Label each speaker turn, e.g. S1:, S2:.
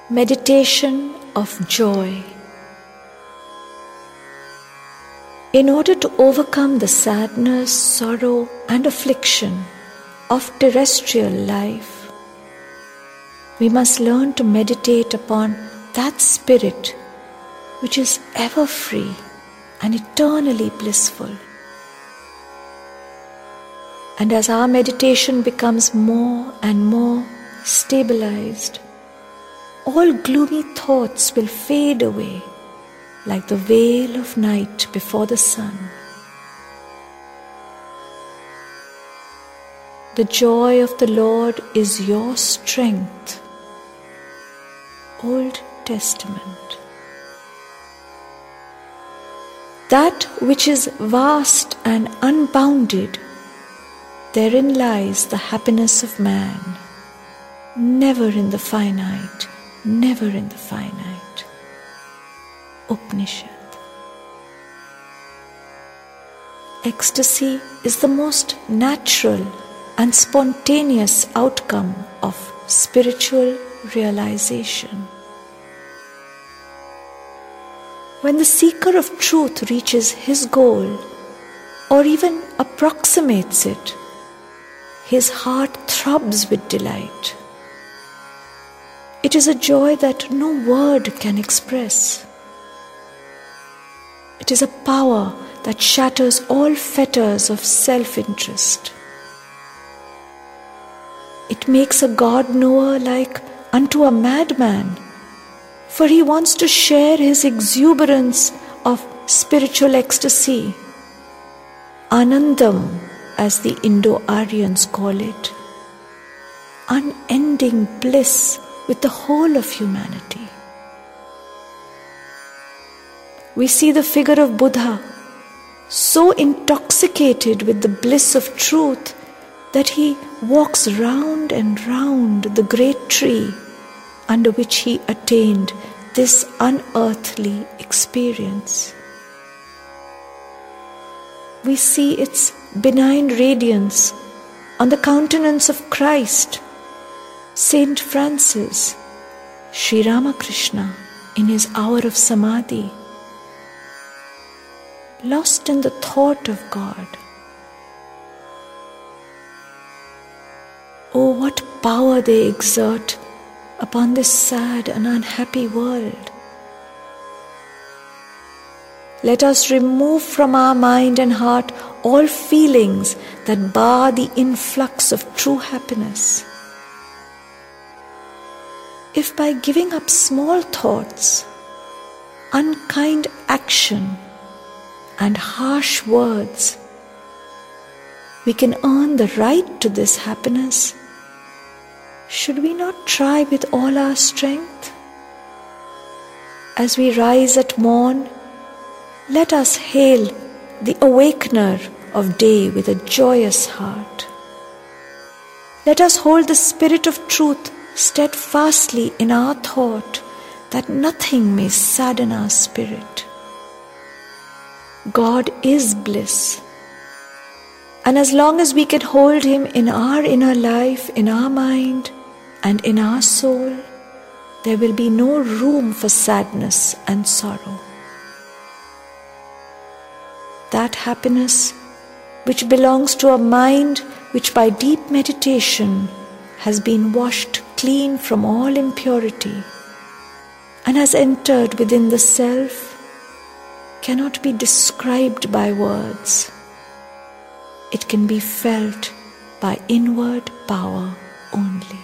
S1: Meditation of joy. In order to overcome the sadness, sorrow, and affliction of terrestrial life, we must learn to meditate upon that spirit which is ever free and eternally blissful. And as our meditation becomes more and more stabilized, all gloomy thoughts will fade away like the veil of night before the sun. The joy of the Lord is your strength. Old Testament. That which is vast and unbounded, therein lies the happiness of man. Never in the finite, never in the finite. Upanishad. Ecstasy is the most natural and spontaneous outcome of spiritual realization. When the seeker of truth reaches his goal, or even approximates it, his heart throbs with delight. It is a joy that no word can express. It is a power that shatters all fetters of self-interest. It makes a God-knower like unto a madman, for he wants to share his exuberance of spiritual ecstasy, Anandam, as the Indo-Aryans call it, unending bliss with the whole of humanity. We see the figure of Buddha so intoxicated with the bliss of truth that he walks round and round the great tree under which he attained this unearthly experience. We see its benign radiance on the countenance of Christ, Saint Francis, Sri Ramakrishna in his hour of Samadhi, lost in the thought of God. Oh, what power they exert upon this sad and unhappy world. Let us remove from our mind and heart all feelings that bar the influx of true happiness. If by giving up small thoughts, unkind action, and harsh words, we can earn the right to this happiness, should we not try with all our strength? As we rise at morn, let us hail the awakener of day with a joyous heart. Let us hold the spirit of truth steadfastly in our thought, that nothing may sadden our spirit. God is bliss, and as long as we can hold Him in our inner life, in our mind, and in our soul, there will be no room for sadness and sorrow. That happiness which belongs to a mind which by deep meditation has been washed clean from all impurity and has entered within the self cannot be described by words. It can be felt by inward power only.